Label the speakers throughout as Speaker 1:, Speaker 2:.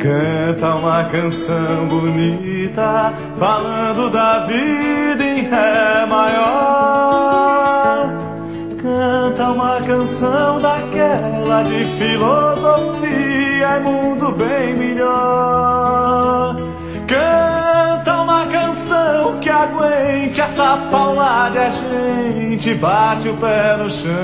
Speaker 1: Canta uma canção bonita, falando da vida em Ré maior. Canta uma canção daquela de filosofia e mundo bem melhor. Canta uma canção que aguente essa paulada e a gente bate o pé no chão.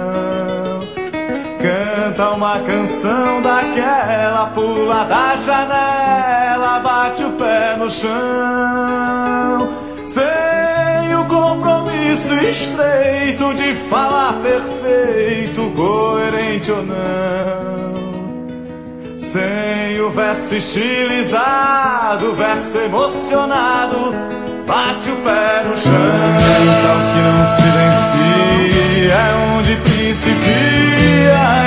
Speaker 1: Canta uma canção daquela, pula da janela, bate o pé no chão. Sem o compromisso estreito de falar perfeito, coerente ou não. Sem o verso estilizado, verso emocionado, bate o pé no chão. O que não silencia é onde principia a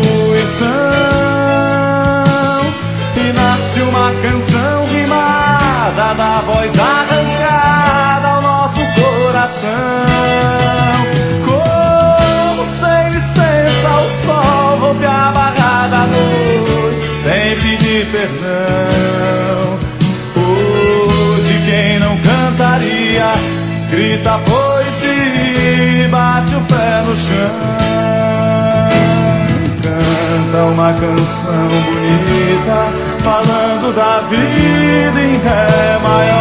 Speaker 1: intuição. E nasce uma canção rimada da voz arrancada ao nosso coração. Como sem licença o sol rompe a barra da noite sem pedir perdão. Hoje quem não cantaria grita a poesia e bate o pé no chão. Canta uma canção bonita, falando da vida em Ré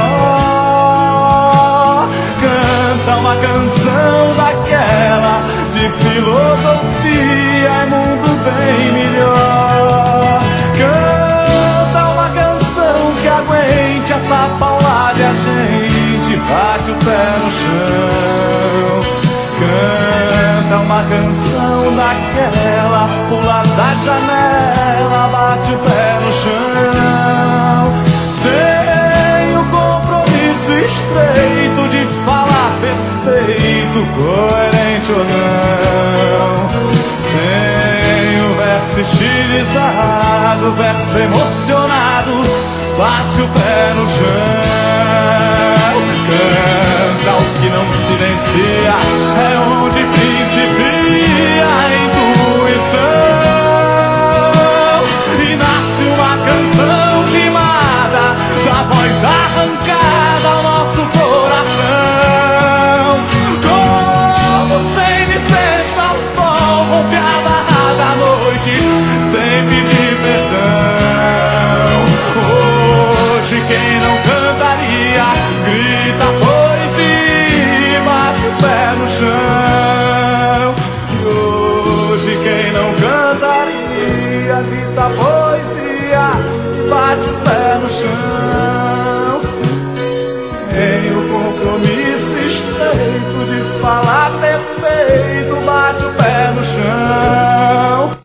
Speaker 1: maior. Canta uma canção daquela de filosofia e mundo bem melhor. Canta uma canção que aguente essa paulada e a gente bate o pé no chão. Canta uma canção daquela, pula da janela, bate o pé no chão. Sem o compromisso estreito de falar perfeito, coerente ou não. Sem o verso estilizado, verso emocionado, bate o pé no chão. Canta o que não silencia, é onde principia a intuição. E nasce uma canção rimada da voz arrancada ao nosso coração. Como sem licença o sol rompe a barra da noite sem pedir perdão. Hoje quem não cantaria grita poesia e bate o pé no chão. Hoje quem não cantaria grita poesia, bate o pé no chão. Sem o